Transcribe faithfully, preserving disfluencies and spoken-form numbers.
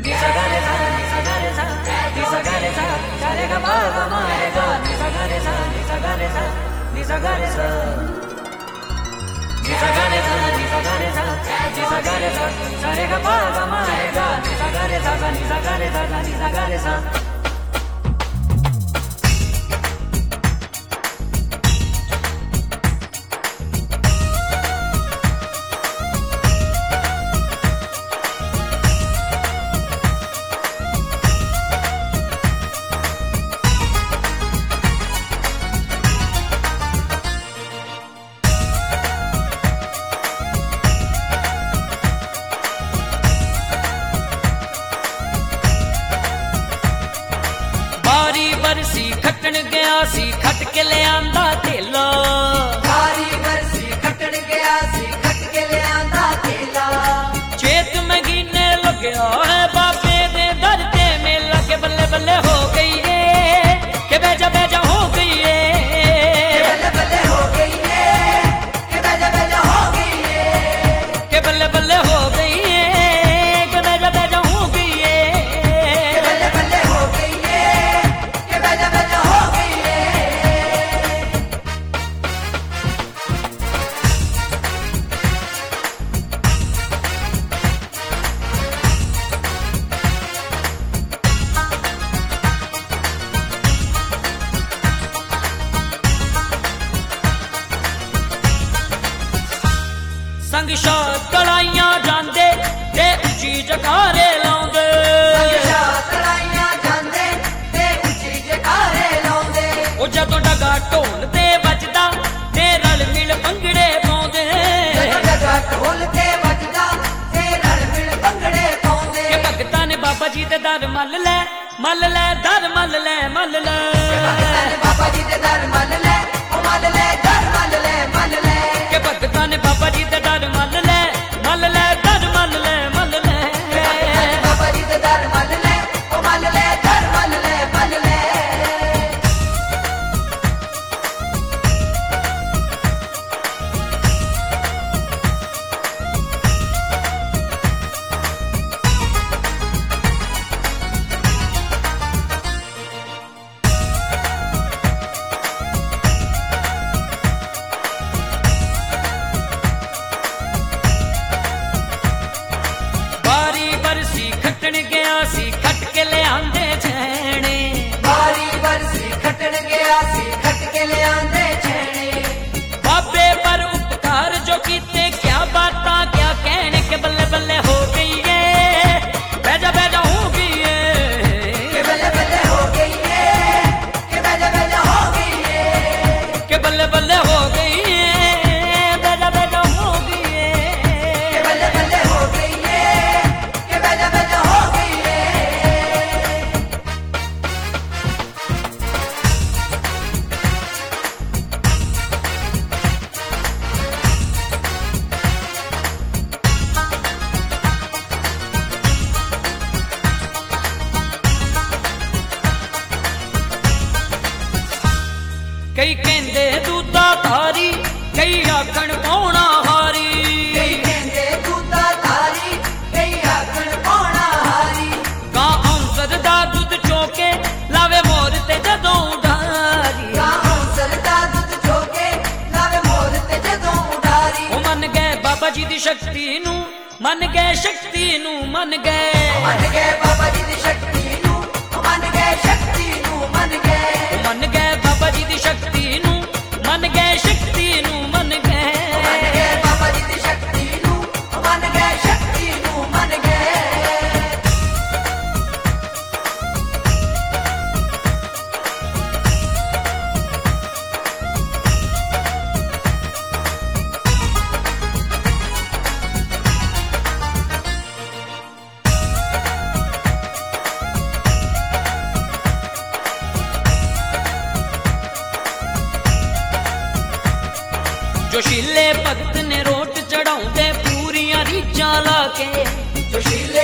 बरसी खटन गया सी खट के ले आंदा थेला बारी बरसी खटन गया सी खट के ले आंदा थेला चेत महीने लग्या है बाबे दे दर ते मेला के बल्ले बल्ले हो गई है के बेजा बेजा हो गई है बल्ले बल्ले हो गई है के बेजा बेजा हो गई है के बल्ले बल्ले हो गई है के बेजा बेजा हो गई है बल्ले बल्ले हो गई है के बेजा बेजा हो गई है संग शात कलाइयां जांदे ते उची जकारे लाउंदे संगशा तड़ाइयां जांदे ते उची जकारे लाउंदे ओ जदों डगा ढोल ते बजदा ते रल मिल भंगड़े पाउंदे जग जगा ढोल ते बजदा ते रल मिल भंगड़े पाउंदे के भगतां ने बाबा जी दे दर मल लै मल लै दर मल लै मल लै भगतां ने बाबा जी दे दर मल ले ओ मल ले दर मल ले मल ले के भगतां ने बाबा जी दे दर मल लै मल लै दर मल लै मल लै बाबा जी दे दर मल ले ओ मल ले दर मल ले मल ले बारी बरसी खटन गया सी खट के ले आंदे छैने बारी बरसी खटन गया सी खट के ले आंदे छेने बाबे पर उपकार जो कीते क्या बातां क्या कहने के बल्ले बल्ले हो गई है बेजा बेजा हो गई है के बल्ले बल्ले हो गई है के बेजा बेजा हो गई है के बल्ले बल्ले हो गई है बेजा बेजा हो गई के है बल्ले बल्ले हो गई है के बेजा बेजा हो गई है कई कहंदे दूधा धारी कई आखण पौना हारी कई कहंदे दूधा धारी कई आखण पौना हारी गा औंसर दा दुध चोके लावे मोर ते जदों उधारी गांव सरदा दुध चोके लावे मोर ते जदों उडारी ओ मन गए बाबा जी दी शक्ति नू मन गए शक्ति नू मन गए मन गए बाबा जी दी शक्ति नू मन गए शक्ति नू मन गए मन गए बाबा जी दी शक्ति नू मन गए शक्ति नू मन मन गए गए बाबा जी दी शक्ति नू मन गए शक्ति नू मन गए जोशीले भगत ने रोट चढ़ाउंदे पूरियां रीझां ला के जोशीले